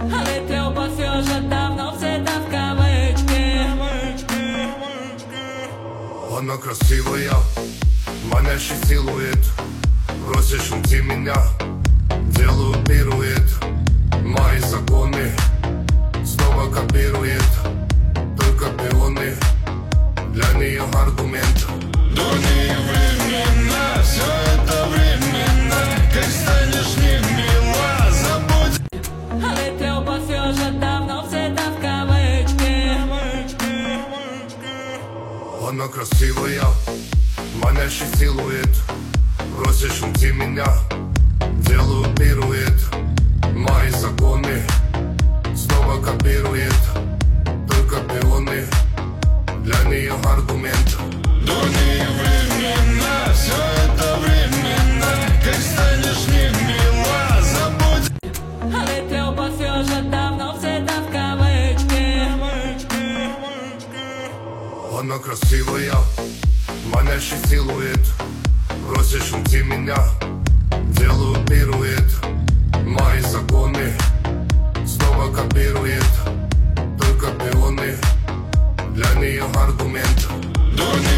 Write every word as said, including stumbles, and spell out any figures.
Але любовь уже давно взята в кавычки. Она красивая, маняще силуэт. Просишь уйти меня, делаю пируэт. Мои законы снова копирует. Только пионы, для нее аргумент. Дурные времена, все это временно. Как станешь не мила, забудь. Але любовь уже давно взята в кавычки. Она красивая, манящий силуэт. Просишь уйти меня, делаю пируэт. Мои законы снова копирует. Только пионы, для нее аргумент. Дурные времена, все это временно. Как станешь не мила, забудь. Але любовь уже давно взята в кавычки. Она красивая, манящий силуэт. Просишь уйти меня, делаю пируэт. Мои законы снова копирует. Только пионы, для нее аргумент. Дурные